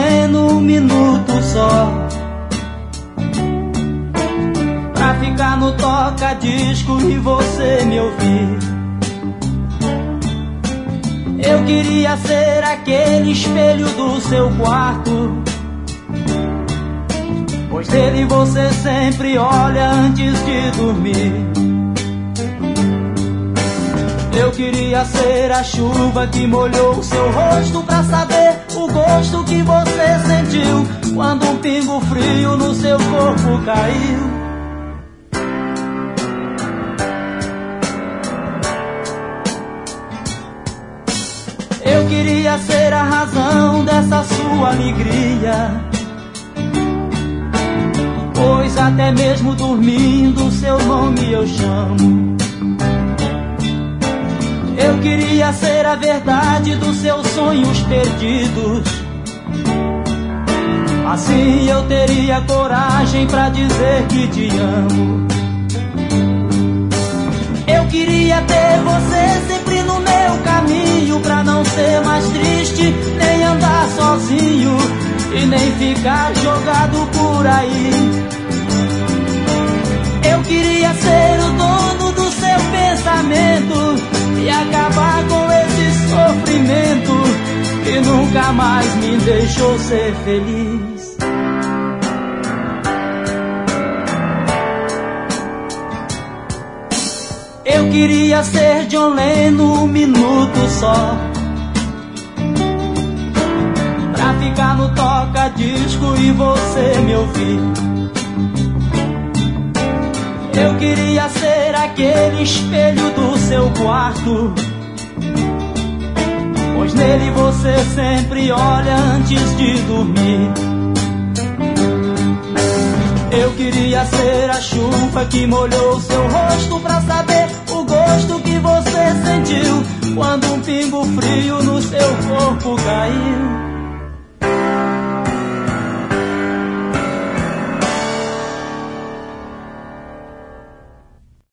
Leno, um minuto só, pra ficar no toca-disco e você me ouvir. Eu queria ser aquele espelho do seu quarto, pois nele você sempre olha antes de dormir. Eu queria ser a chuva que molhou o seu rosto, pra saber o gosto que você sentiu quando um pingo frio no seu corpo caiu. Eu queria ser a razão dessa sua alegria, pois até mesmo dormindo seu nome eu chamo. Eu queria ser a verdade dos seus sonhos perdidos, assim eu teria coragem pra dizer que te amo. Eu queria ter você sempre no meu caminho, pra não ser mais triste, nem andar sozinho e nem ficar jogado por aí. Eu queria ser o dono do seu pensamento e acabar com esse sofrimento que nunca mais me deixou ser feliz. Eu queria ser John Lennon, um minuto só, pra ficar no toca-disco e você me ouvir. Eu queria ser aquele espelho do seu quarto, pois nele você sempre olha antes de dormir. Eu queria ser a chuva que molhou seu rosto, pra saber o gosto que você sentiu quando um pingo frio no seu corpo caiu.